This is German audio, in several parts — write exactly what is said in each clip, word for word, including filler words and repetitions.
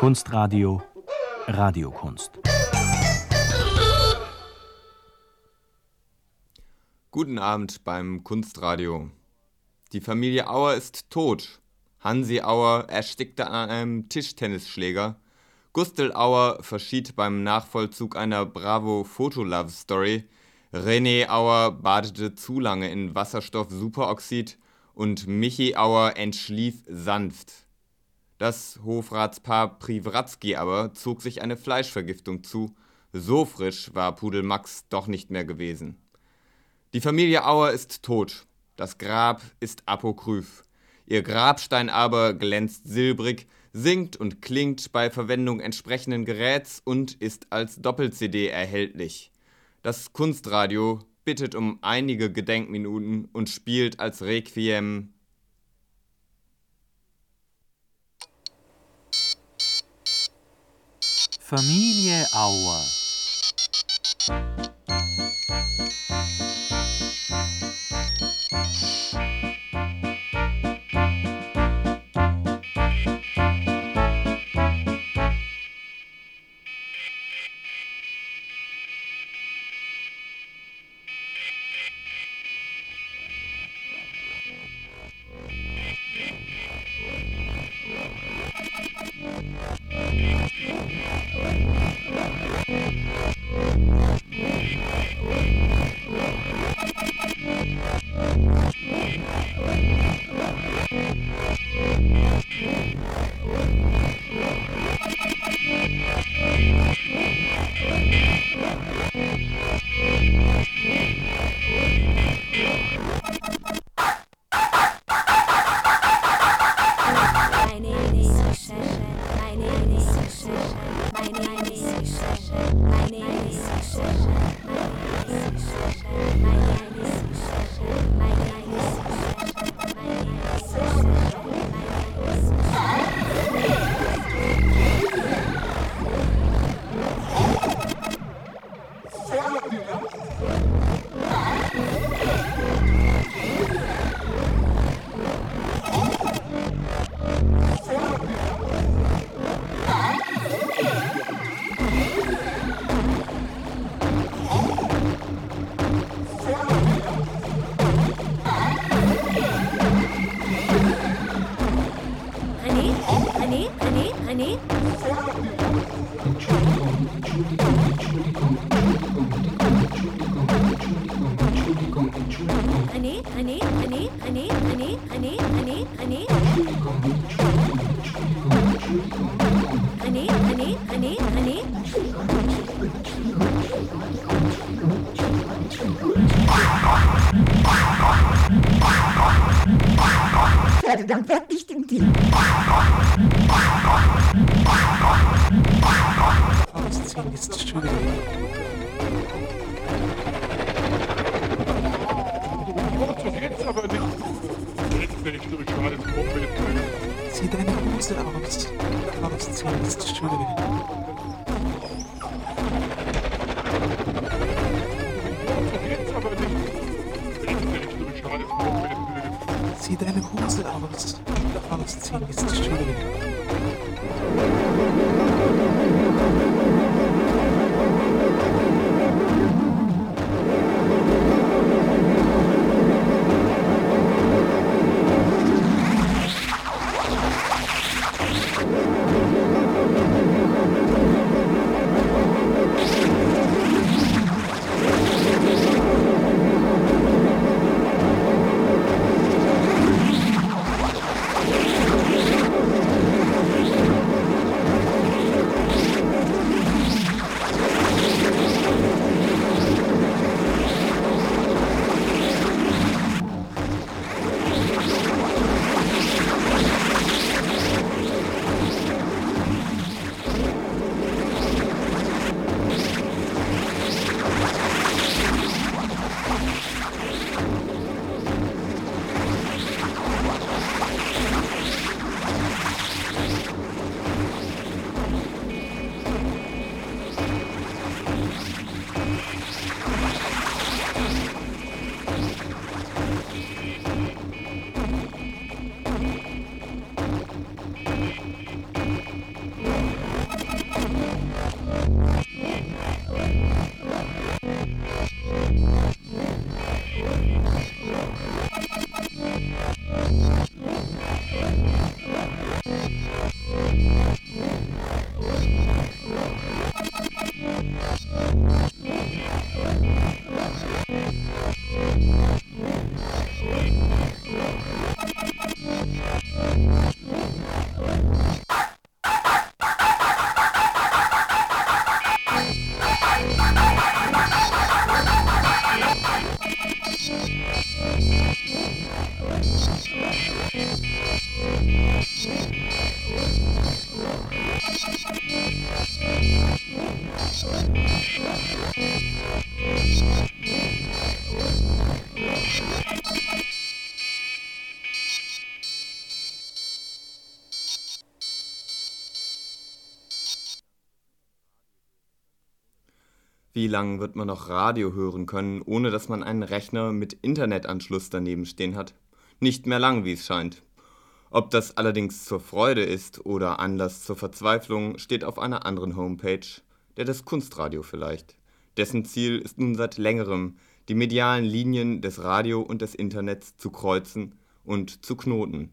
Kunstradio Radiokunst. Guten Abend beim Kunstradio. Die Familie Auer ist tot. Hansi Auer erstickte an einem Tischtennisschläger. Gustl Auer verschied beim Nachvollzug einer Bravo-Foto-Love-Story. René Auer badete zu lange in Wasserstoff-Superoxid und Michi Auer entschlief sanft. Das Hofratspaar Privratsky aber zog sich eine Fleischvergiftung zu. So frisch war Pudel Max doch nicht mehr gewesen. Die Familie Auer ist tot. Das Grab ist apokryph. Ihr Grabstein aber glänzt silbrig, singt und klingt bei Verwendung entsprechenden Geräts und ist als Doppel-C D erhältlich. Das Kunstradio bittet um einige Gedenkminuten und spielt als Requiem Familie Auer. Dann werd ich dem Ding. Ausziehen ist schön. Jetzt aber nicht. Jetzt bin ich durch alles Gruppe. Zieh deine Hose aus. Ausziehen ist schön. Jetzt aber nicht. Jetzt bin ich durch alles Gruppe. Zieh deine Hose aus. Ausziehen ist schön. Wie lange wird man noch Radio hören können, ohne dass man einen Rechner mit Internetanschluss daneben stehen hat? Nicht mehr lang, wie es scheint. Ob das allerdings zur Freude ist oder Anlass zur Verzweiflung, steht auf einer anderen Homepage, der des Kunstradio vielleicht. Dessen Ziel ist nun seit längerem, die medialen Linien des Radio und des Internets zu kreuzen und zu knoten.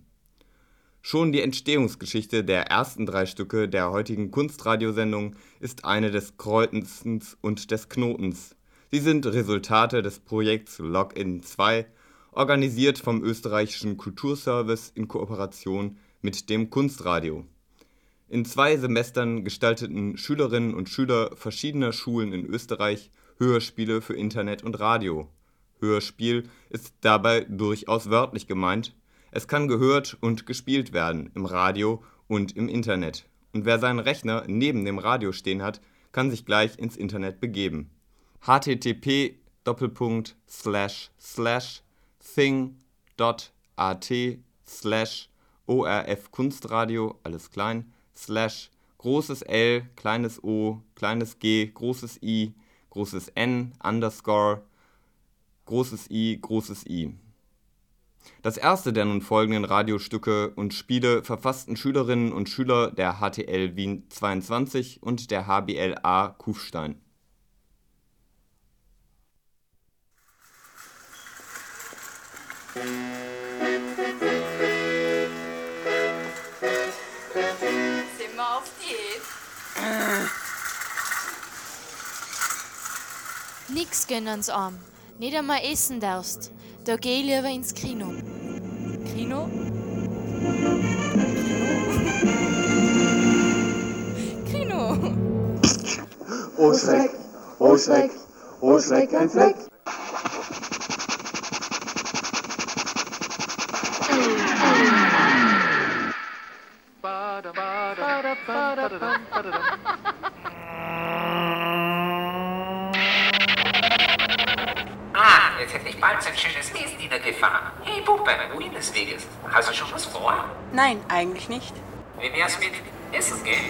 Schon die Entstehungsgeschichte der ersten drei Stücke der heutigen Kunstradiosendung ist eine des Kreuzens und des Knotens. Sie sind Resultate des Projekts Login zwei, organisiert vom österreichischen Kulturservice in Kooperation mit dem Kunstradio. In zwei Semestern gestalteten Schülerinnen und Schüler verschiedener Schulen in Österreich Hörspiele für Internet und Radio. Hörspiel ist dabei durchaus wörtlich gemeint. Es kann gehört und gespielt werden im Radio und im Internet. Und wer seinen Rechner neben dem Radio stehen hat, kann sich gleich ins Internet begeben. h t t p Doppelpunkt slash slash thing dot a t slash orf Kunstradio, alles klein, slash großes L, kleines O, kleines G, großes I, großes N, underscore, großes I, großes I. Das erste der nun folgenden Radiostücke und Spiele verfassten Schülerinnen und Schüler der H T L Wien zweiundzwanzig und der H B L A Kufstein. Sind wir auf Diät? Nix gönn ans Arm. Nicht einmal essen darfst. Da geh ich lieber ins Kino. Kino? Kino? Oh Schreck, oh Schreck, oh Schreck, ein Fleck. Ah, jetzt hätte ich bald so ein schönes Wesen niedergefahren. Hey Puppe, wohin des Weges? Hast du schon was vor? Nein, eigentlich nicht. Wie wär's mit Essen gehen?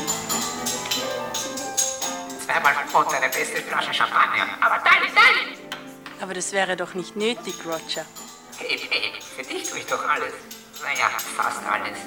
Zweimal und eine beste Flasche Champagner. Aber deine, deine! Aber das wäre doch nicht nötig, Roger. Hey, hey, für dich tue ich doch alles. Naja, fast alles.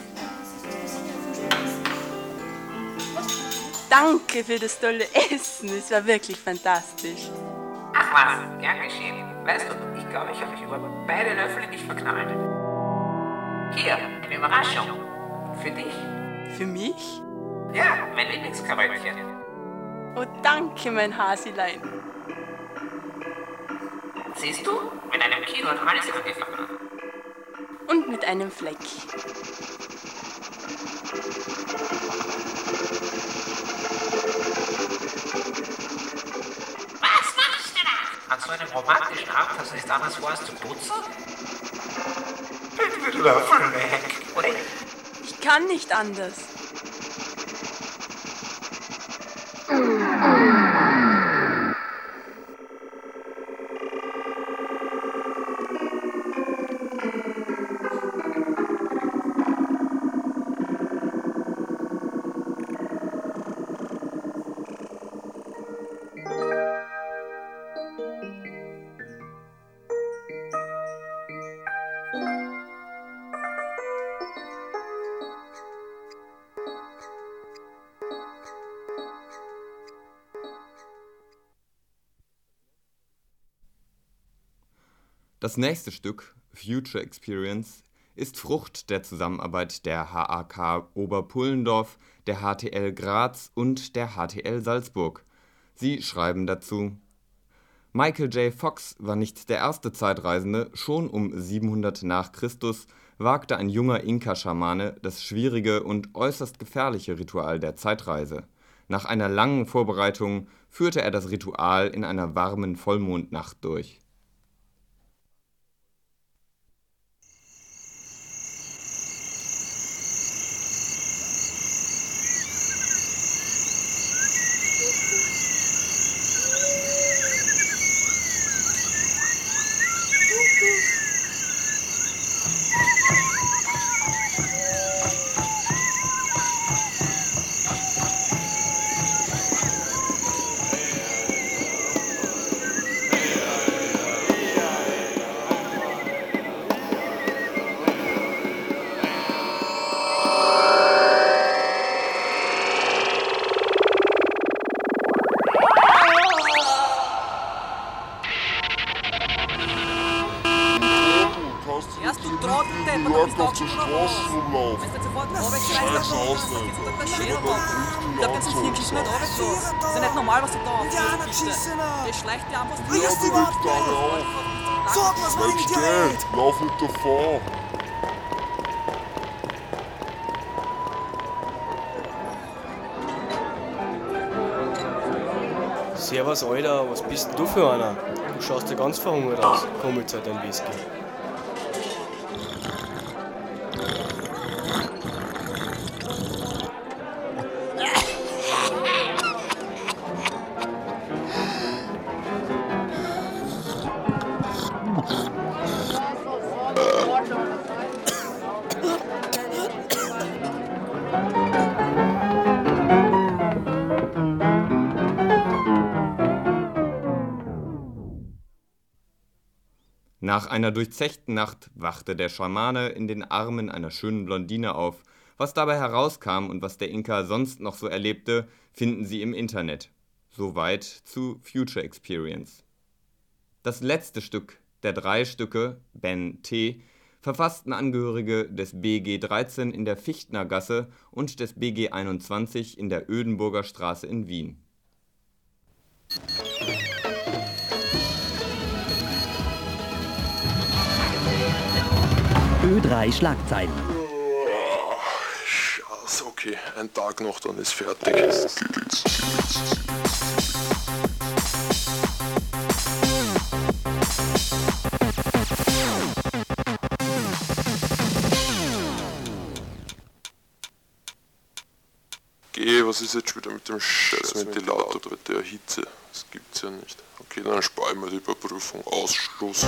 Danke für das tolle Essen, es war wirklich fantastisch. Ach was, gern geschehen. Weißt du, ich glaube, ich habe mich über beide Löffel in dich verknallt. Hier, eine Überraschung. Für dich. Für mich? Ja, mein Lieblingskaröttchen. Oh, danke, mein Hasilein. Siehst du, mit einem Kino hat alles angefangen. Und mit einem Fleck. Was machst du da? An so einem romantischen Abend hast du nicht anders vor, als zu putzen? Bitte mit Löffeln weg, oder? Ich kann nicht anders. Das nächste Stück, Future Experience, ist Frucht der Zusammenarbeit der H A K Oberpullendorf, der H T L Graz und der H T L Salzburg. Sie schreiben dazu: Michael J. Fox war nicht der erste Zeitreisende, schon um siebenhundert nach Christus wagte ein junger Inka-Schamane das schwierige und äußerst gefährliche Ritual der Zeitreise. Nach einer langen Vorbereitung führte er das Ritual in einer warmen Vollmondnacht durch. Lauf nicht davon! Servus, Alter, was bist denn du für einer? Du schaust ja ganz verhungert aus. Komm jetzt halt ein Whisky. Nach einer durchzechten Nacht wachte der Schamane in den Armen einer schönen Blondine auf. Was dabei herauskam und was der Inka sonst noch so erlebte, finden Sie im Internet. Soweit zu Future Experience. Das letzte Stück der drei Stücke, Ben T., verfassten Angehörige des B G dreizehn in der Fichtnergasse und des B G einundzwanzig in der Ödenburger Straße in Wien. Ö drei Schlagzeilen. Scheiße, okay, ein Tag noch, dann ist fertig. Geh, was ist jetzt wieder mit dem scheiß Ventilator bei der Hitze? Das gibt's ja nicht. Okay, dann spare ich mir die Überprüfung. Ausschluss.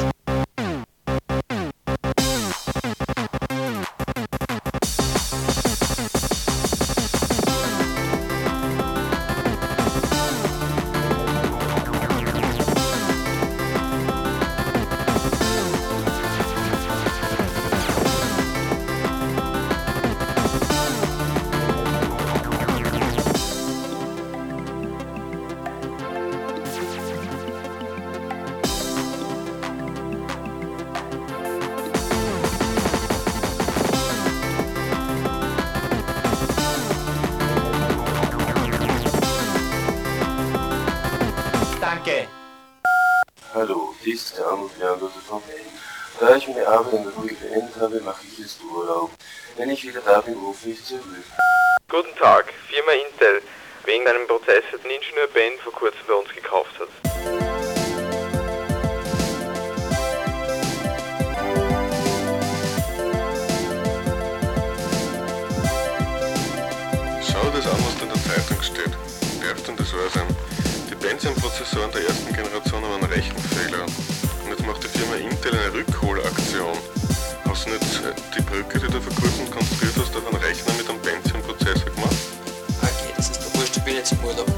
Hallo, dies ist der Anruf Leandros von Mail. Da ich meine Arbeit in der Früh beendet habe, mache ich jetzt Urlaub. Wenn ich wieder da bin, rufe ich zurück. Guten Tag, Firma Intel. Wegen einem Prozess hat ein Ingenieur Ben vor kurzem bei uns gekauft hat. Schau das an, was da in der Zeitung steht. Darf denn das wahr sein? Die Pentium-Prozessoren der ersten Generation haben einen Rechenfehler. Und jetzt macht die Firma Intel eine Rückholaktion. Hast du nicht die Brücke, die du vor kurzem konstruiert hast, auf einen Rechner mit einem Pentium-Prozessor gemacht? Okay, das ist doch wurscht, ich bin jetzt im Urlaub.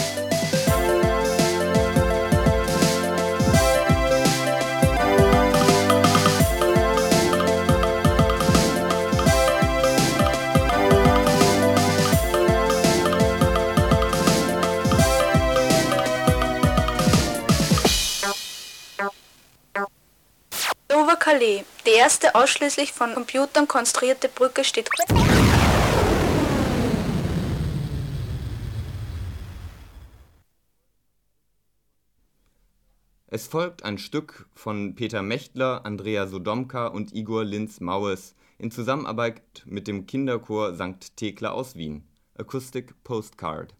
Calais. Die erste ausschließlich von Computern konstruierte Brücke steht Es folgt ein Stück von Peter Mechtler, Andrea Sodomka und Igor Linz-Maues in Zusammenarbeit mit dem Kinderchor Sankt Thekla aus Wien. Acoustic Postcard.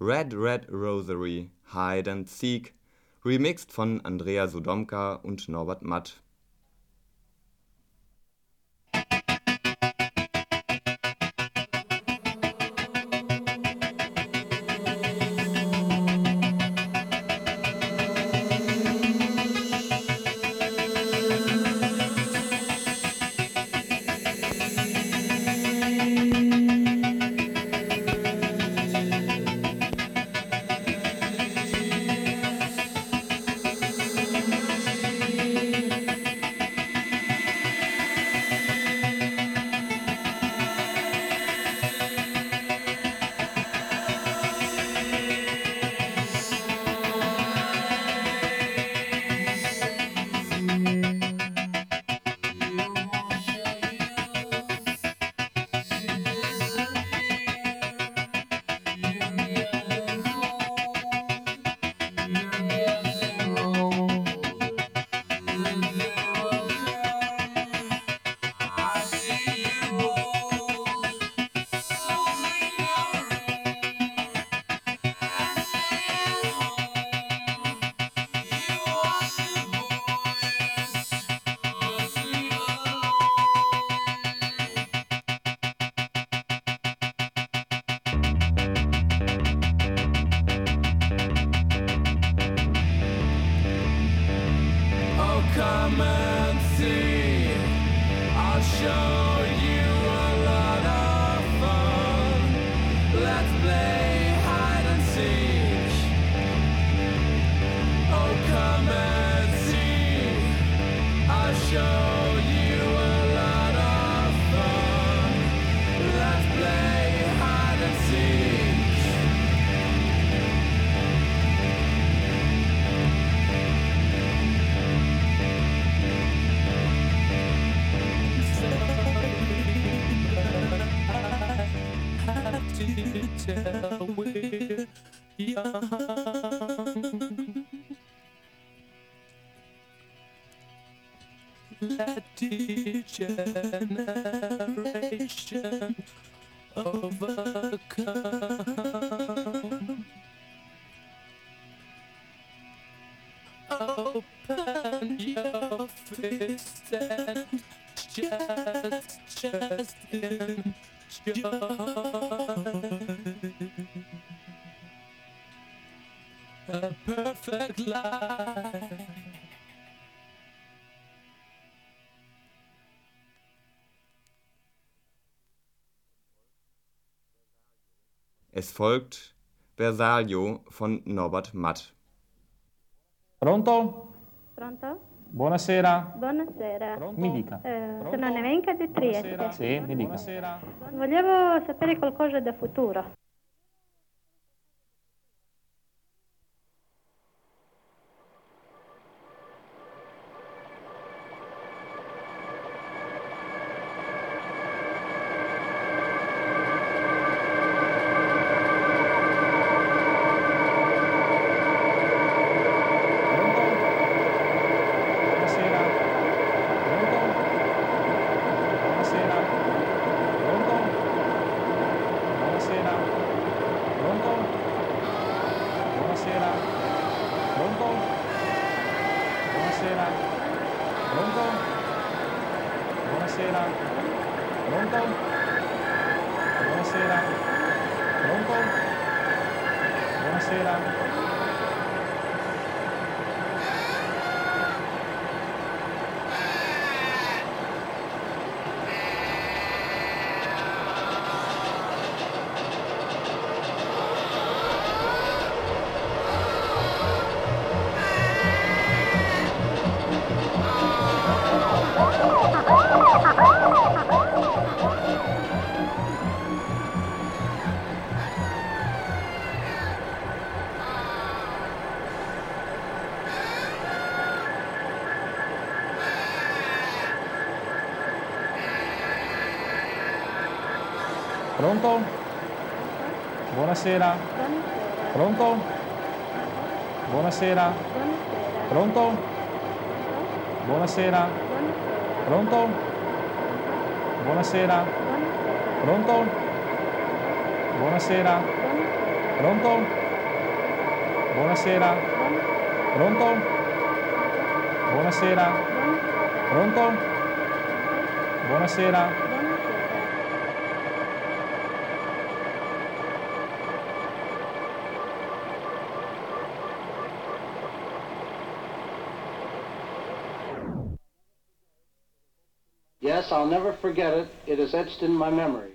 Red Red Rosary, Hide and Seek, remixed von Andrea Sodomka und Norbert Matt. Let each generation overcome. Open your fist and just, just enjoy. A perfect life. Es folgt Versalio von Norbert Matt. Pronto? Pronto? Buonasera. Buonasera. Pronto? Mi dica. Eh, sono Nevenka di Trieste. Buonasera. Sì, mi dica. Buonasera. Volevo sapere qualcosa del futuro. Pronto? Buonasera. Pronto? Buonasera. Pronto? Buonasera. Pronto? Buonasera. Pronto? Buonasera. Pronto? Buonasera. Pronto? Buonasera. Pronto? Buonasera. Yes, I'll never forget it. It is etched in my memory.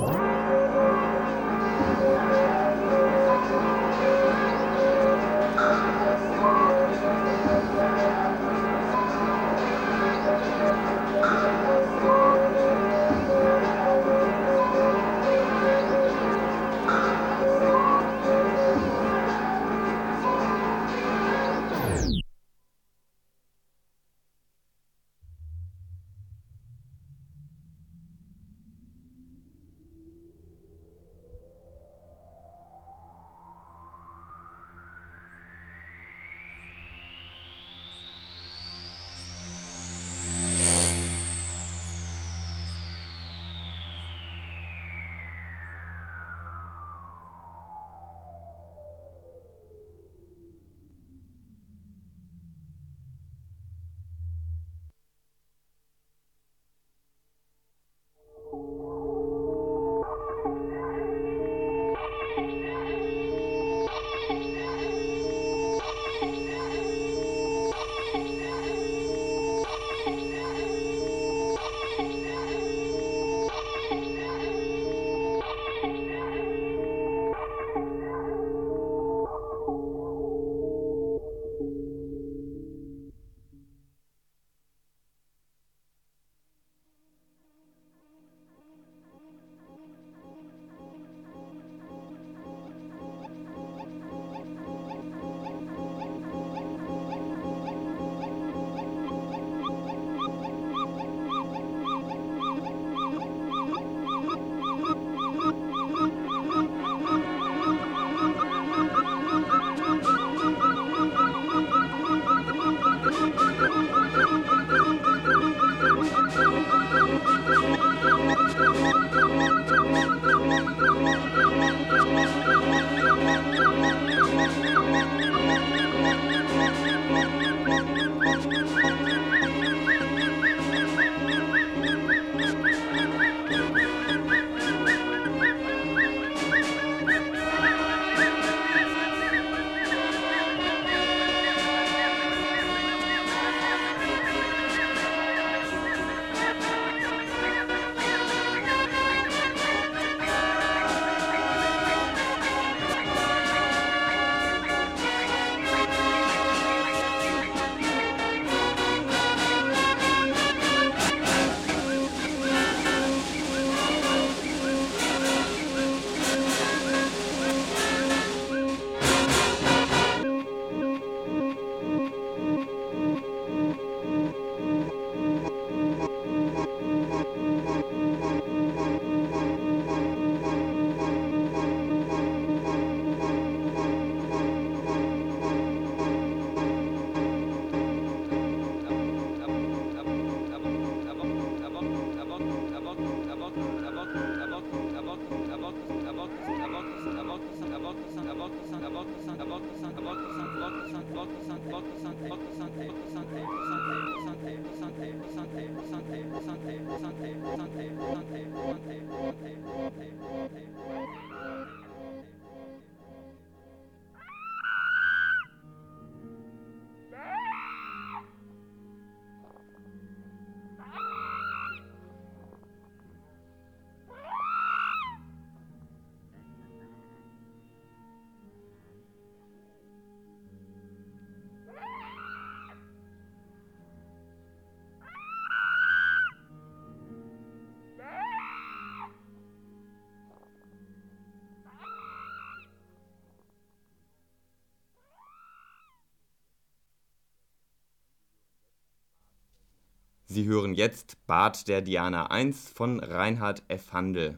Sie hören jetzt Bad der Diana eins von Reinhard F. Handel.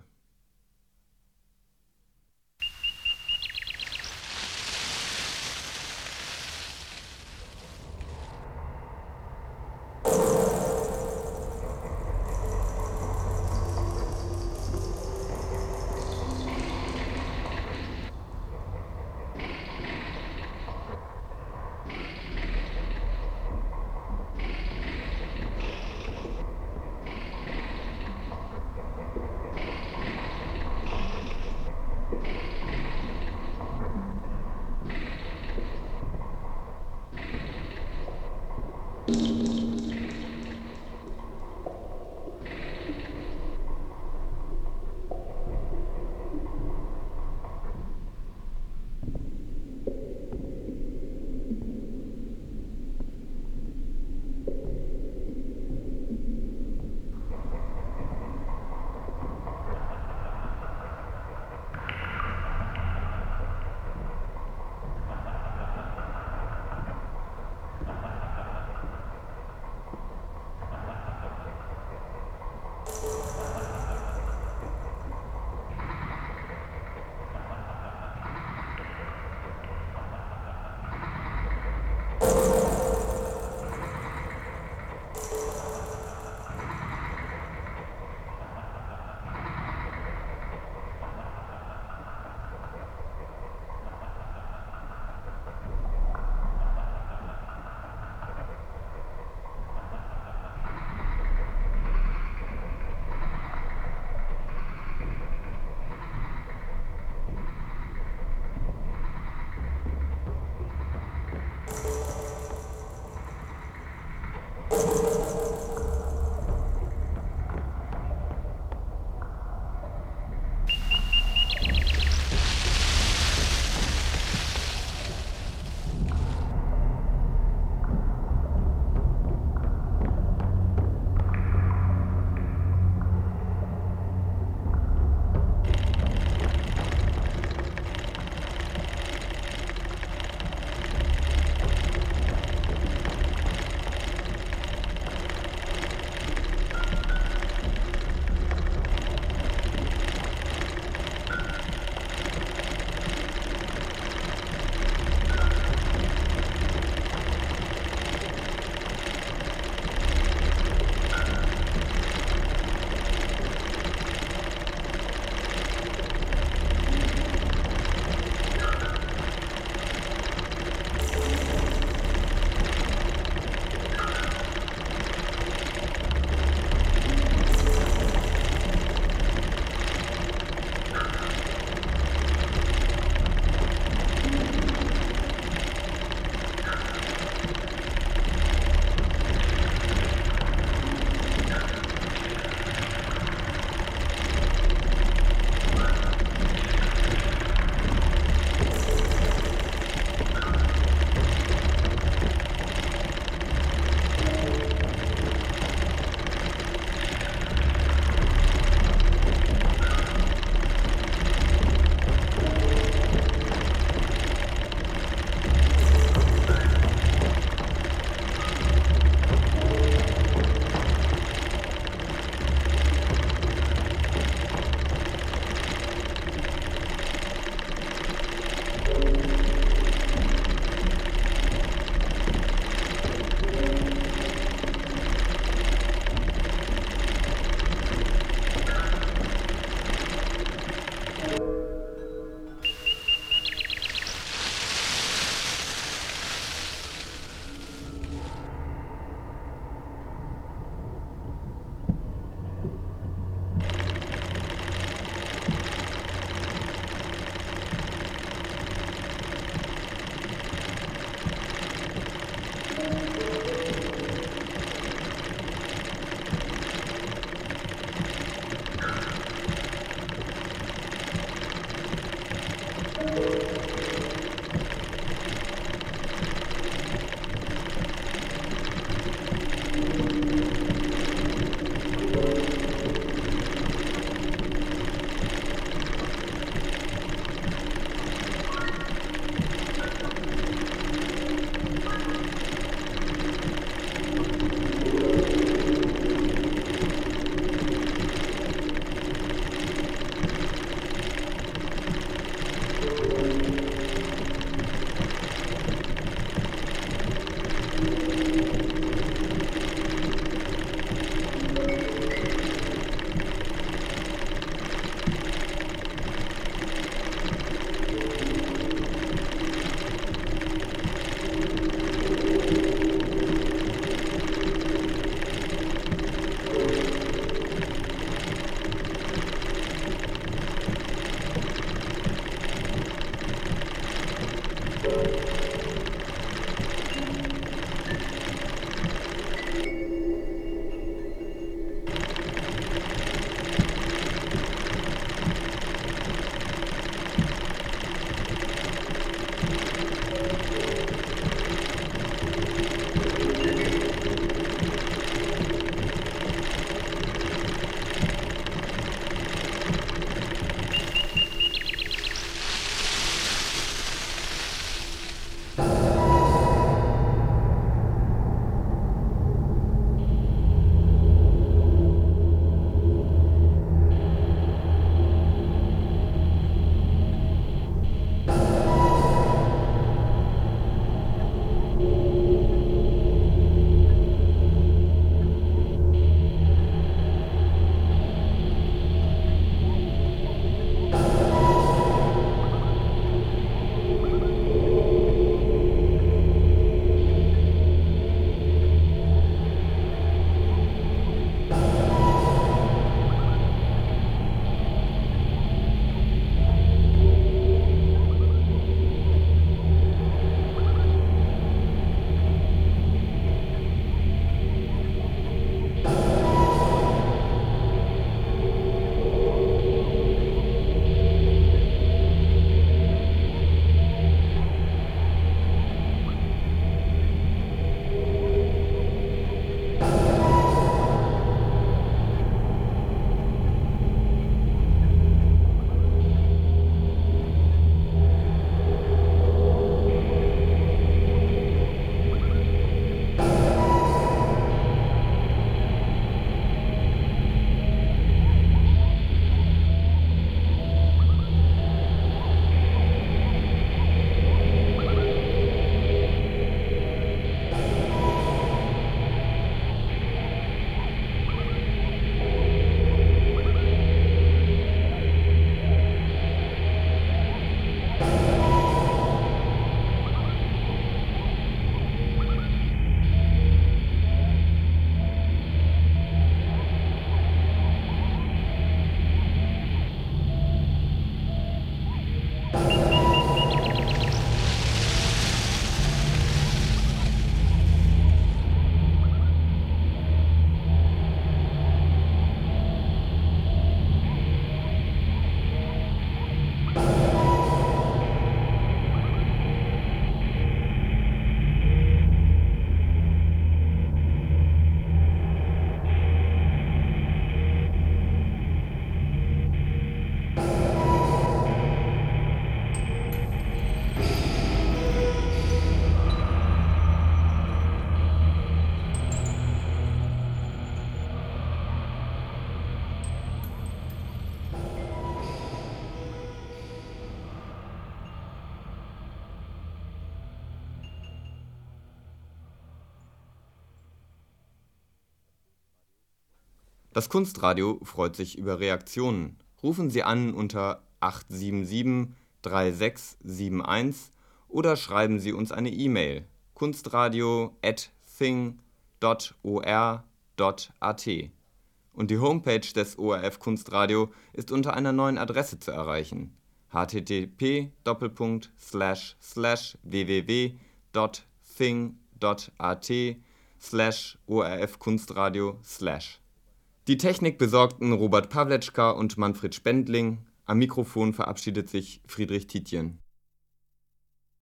Das Kunstradio freut sich über Reaktionen. Rufen Sie an unter acht sieben sieben drei sechs sieben eins oder schreiben Sie uns eine E-Mail kunstradio at thing dot o r dot a t. Und die Homepage des O R F Kunstradio ist unter einer neuen Adresse zu erreichen: h t t p Doppelpunkt slash slash w w w dot thing dot a t slash O R F Kunstradio slash. Die Technik besorgten Robert Pawletschka und Manfred Spendling. Am Mikrofon verabschiedet sich Friedrich Tietjen.